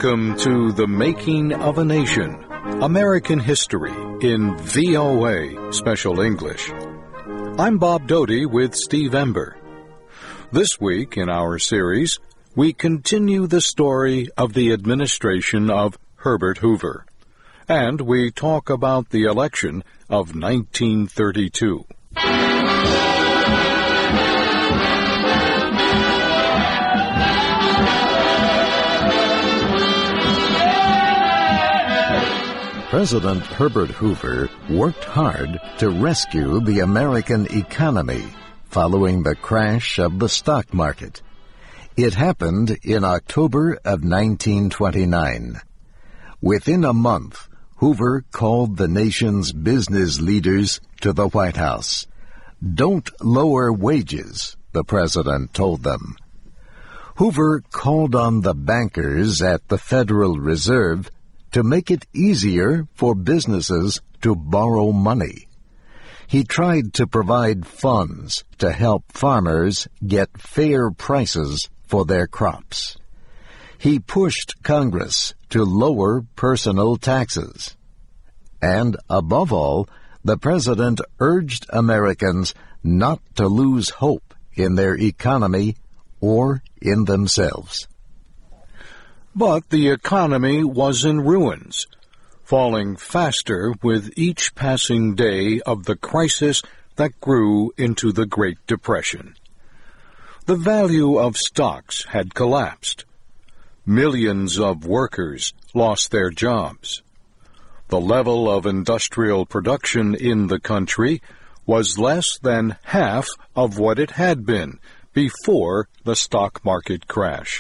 Welcome to The Making of a Nation, American History in VOA Special English. I'm Bob Doty with Steve Ember. This week in our series, we continue the story of the administration of Herbert Hoover, and we talk about the election of 1932. President Herbert Hoover worked hard to rescue the American economy following the crash of the stock market. It happened in October of 1929. Within a month, Hoover called the nation's business leaders to the White House. "Don't lower wages," the president told them. Hoover called on the bankers at the Federal Reserve to make it easier for businesses to borrow money. He tried to provide funds to help farmers get fair prices for their crops. He pushed Congress to lower personal taxes. And above all, the president urged Americans not to lose hope in their economy or in themselves. But the economy was in ruins, falling faster with each passing day of the crisis that grew into the Great Depression. The value of stocks had collapsed. Millions of workers lost their jobs. The level of industrial production in the country was less than half of what it had been before the stock market crash.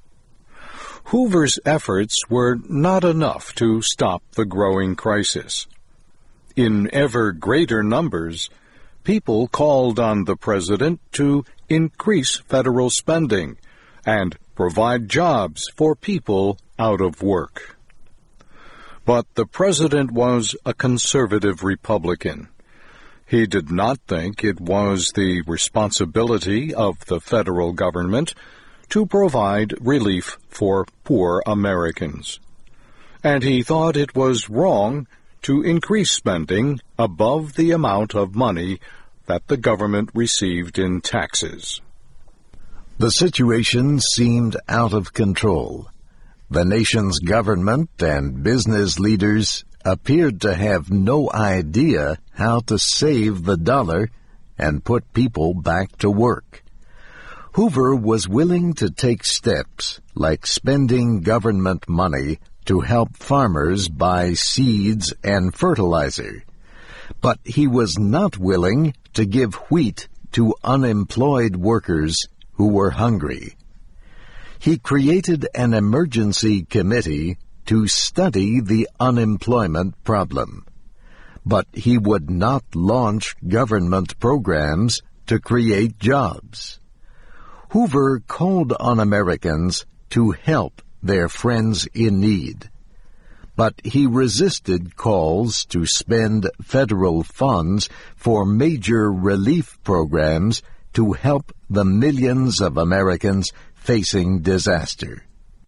Hoover's efforts were not enough to stop the growing crisis. In ever greater numbers, people called on the president to increase federal spending and provide jobs for people out of work. But the president was a conservative Republican. He did not think it was the responsibility of the federal government to provide relief for poor Americans. And he thought it was wrong to increase spending above the amount of money that the government received in taxes. The situation seemed out of control. The nation's government and business leaders appeared to have no idea how to save the dollar and put people back to work. Hoover was willing to take steps like spending government money to help farmers buy seeds and fertilizer, but he was not willing to give wheat to unemployed workers who were hungry. He created an emergency committee to study the unemployment problem, but he would not launch government programs to create jobs. Hoover called on Americans to help their friends in need, but he resisted calls to spend federal funds for major relief programs to help the millions of Americans facing disaster.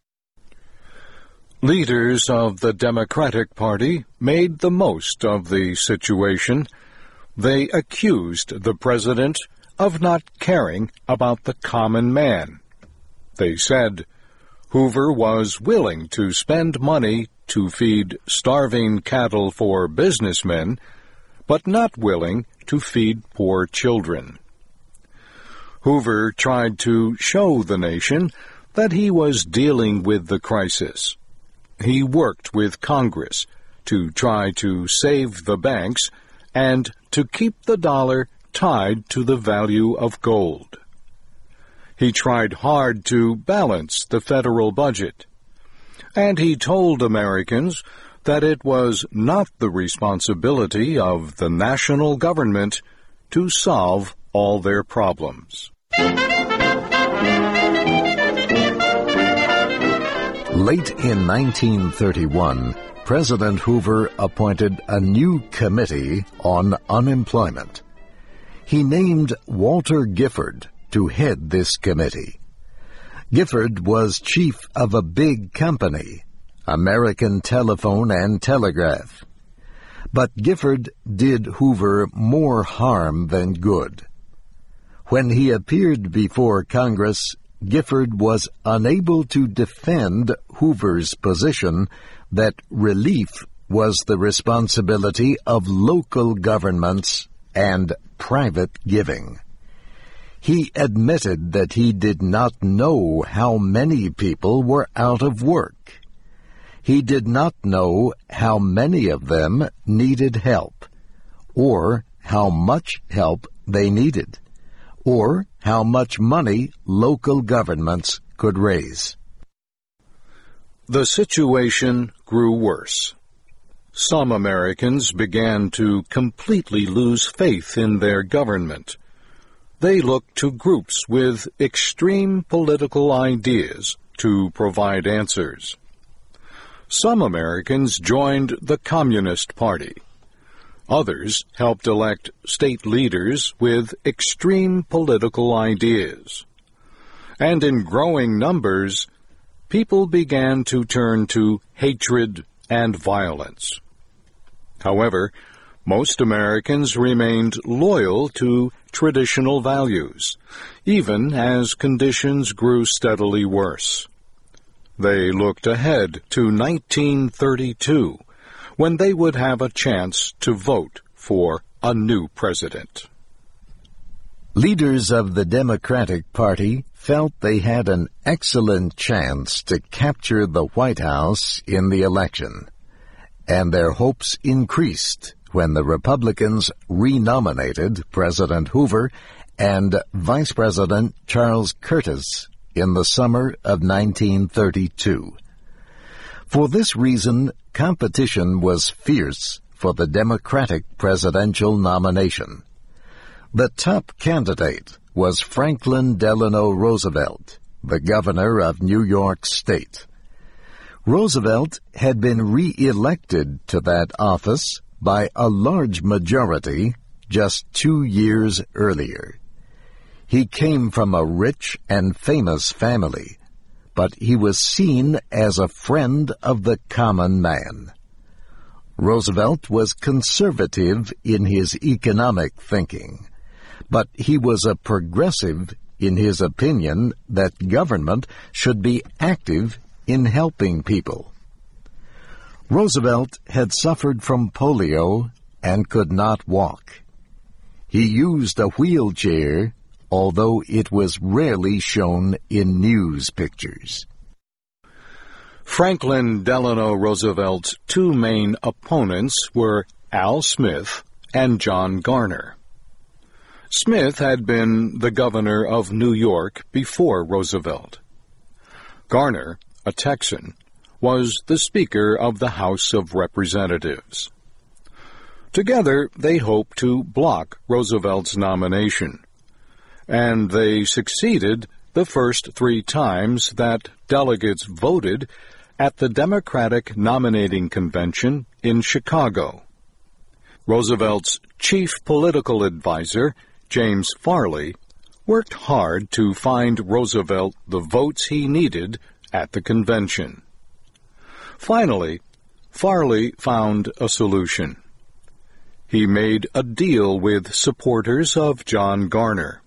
Leaders of the Democratic Party made the most of the situation. They accused the president of not caring about the common man. They said Hoover was willing to spend money to feed starving cattle for businessmen, but not willing to feed poor children. Hoover tried to show the nation that he was dealing with the crisis. He worked with Congress to try to save the banks and to keep the dollar tied to the value of gold. He tried hard to balance the federal budget, and he told Americans that it was not the responsibility of the national government to solve all their problems. Late in 1931, President Hoover appointed a new committee on unemployment. He named Walter Gifford to head this committee. Gifford was chief of a big company American telephone and telegraph. But Gifford did Hoover more harm than good. When he appeared before Congress, Gifford was unable to defend Hoover's position that relief was the responsibility of local governments and private giving. He admitted that he did not know how many people were out of work. He did not know how many of them needed help, or how much help they needed, or how much money local governments could raise. The situation grew worse. Some Americans began to completely lose faith in their government. They looked to groups with extreme political ideas to provide answers. Some Americans joined the Communist Party. Others helped elect state leaders with extreme political ideas. And in growing numbers, people began to turn to hatred and violence. However, most Americans remained loyal to traditional values, even as conditions grew steadily worse. They looked ahead to 1932, when they would have a chance to vote for a new president. Leaders of the Democratic Party felt they had an excellent chance to capture the White House in the election, and their hopes increased when the Republicans renominated President Hoover and Vice President Charles Curtis in the summer of 1932. For this reason, competition was fierce for the Democratic presidential nomination. The top candidate was Franklin Delano Roosevelt, the governor of New York State. Roosevelt had been re-elected to that office by a large majority just 2 years earlier. He came from a rich and famous family, but he was seen as a friend of the common man. Roosevelt was conservative in his economic thinking, but he was a progressive in his opinion that government should be active in helping people. Roosevelt had suffered from polio and could not walk. He used a wheelchair, although it was rarely shown in news pictures. Franklin Delano Roosevelt's two main opponents were Al Smith and John Garner. Smith had been the governor of New York before Roosevelt. Garner, a Texan, was the Speaker of the House of Representatives. Together, they hoped to block Roosevelt's nomination, and they succeeded the first 3 times that delegates voted at the Democratic Nominating Convention in Chicago. Roosevelt's chief political advisor, James Farley, worked hard to find Roosevelt the votes he needed at the convention. Finally, Farley found a solution. He made a deal with supporters of John Garner.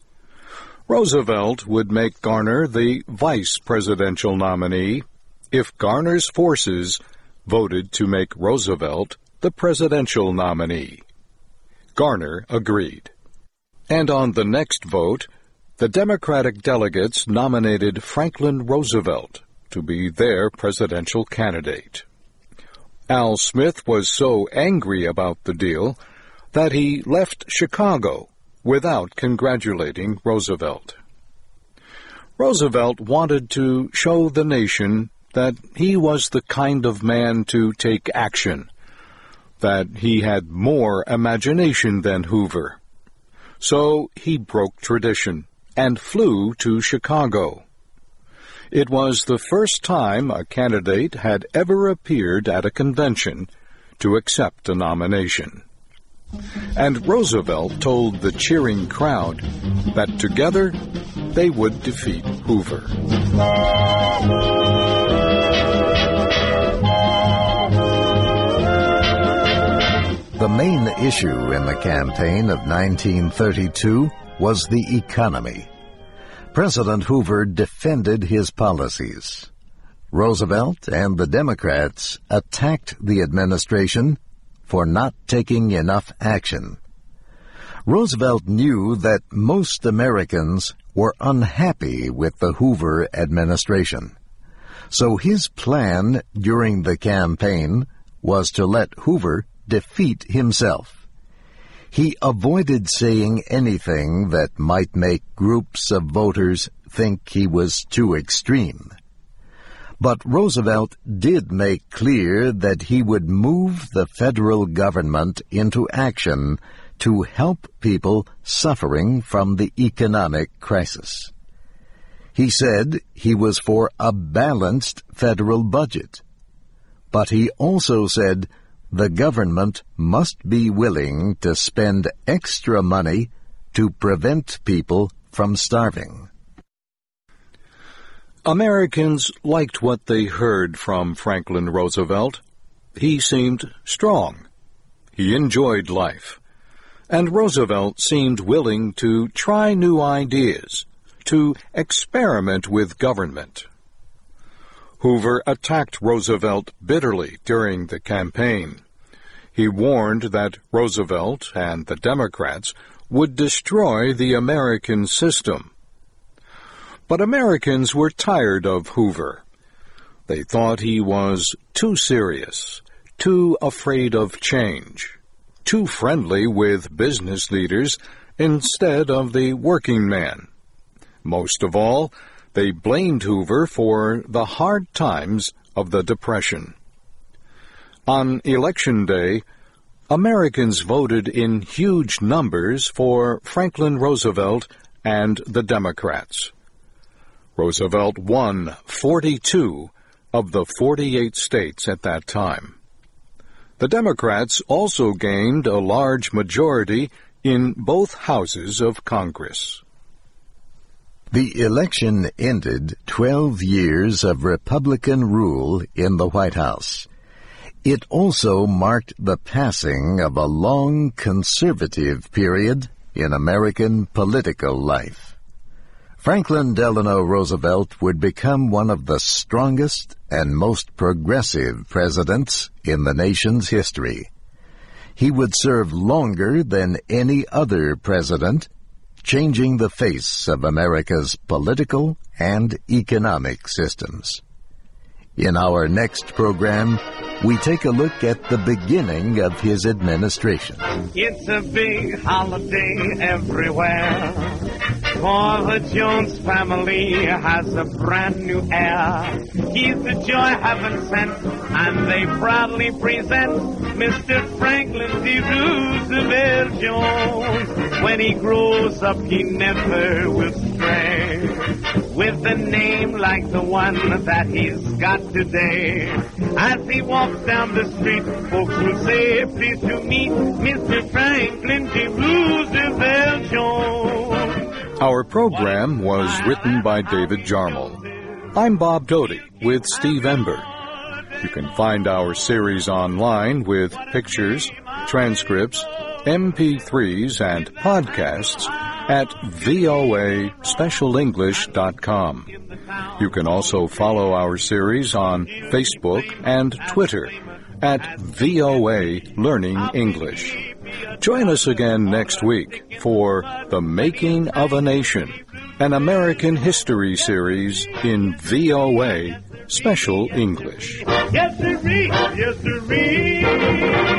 Roosevelt would make Garner the vice presidential nominee if Garner's forces voted to make Roosevelt the presidential nominee. Garner agreed. And on the next vote, the Democratic delegates nominated Franklin Roosevelt to be their presidential candidate. Al Smith was so angry about the deal that he left Chicago without congratulating Roosevelt. Roosevelt wanted to show the nation that he was the kind of man to take action, that he had more imagination than Hoover. So he broke tradition and flew to Chicago. It was the first time a candidate had ever appeared at a convention to accept a nomination. And Roosevelt told the cheering crowd that together they would defeat Hoover. issue in the campaign of 1932 was the economy. President Hoover defended his policies. Roosevelt and the Democrats attacked the administration for not taking enough action. Roosevelt knew that most Americans were unhappy with the Hoover administration. So his plan during the campaign was to let Hoover defeat himself. He avoided saying anything that might make groups of voters think he was too extreme. But Roosevelt did make clear that he would move the federal government into action to help people suffering from the economic crisis. He said he was for a balanced federal budget. But he also said the government must be willing to spend extra money to prevent people from starving. Americans liked what they heard from Franklin Roosevelt. He seemed strong. He enjoyed life. And Roosevelt seemed willing to try new ideas, to experiment with government. Hoover attacked Roosevelt bitterly during the campaign. He warned that Roosevelt and the Democrats would destroy the American system. But Americans were tired of Hoover. They thought he was too serious, too afraid of change, too friendly with business leaders instead of the working man. Most of all, they blamed Hoover for the hard times of the Depression. On Election Day, Americans voted in huge numbers for Franklin Roosevelt and the Democrats. Roosevelt won 42 of the 48 states at that time. The Democrats also gained a large majority in both houses of Congress. The election ended 12 years of Republican rule in the White House. It also marked the passing of a long conservative period in American political life. Franklin Delano Roosevelt would become one of the strongest and most progressive presidents in the nation's history. He would serve longer than any other president, changing the face of America's political and economic systems. In our next program, we take a look at the beginning of his administration. It's a big holiday everywhere, for the Jones family has a brand new heir. He's the joy heaven sent, and they proudly present Mr. Franklin D. Roosevelt Jones. When he grows up, he never will stray, with a name like the one that he's got today. As he walks down the street, folks will say, pleased to meet Mr. Franklin D. Roosevelt Jones. Our program was written by David Jarmel. I'm Bob Doty with Steve Ember. You can find our series online with pictures, transcripts, MP3s, and podcasts at voaspecialenglish.com. You can also follow our series on Facebook and Twitter at VOA Learning English. Join us again next week for The Making of a Nation, an American history series in VOA Special English. Yes, sirree. Yes, sirree.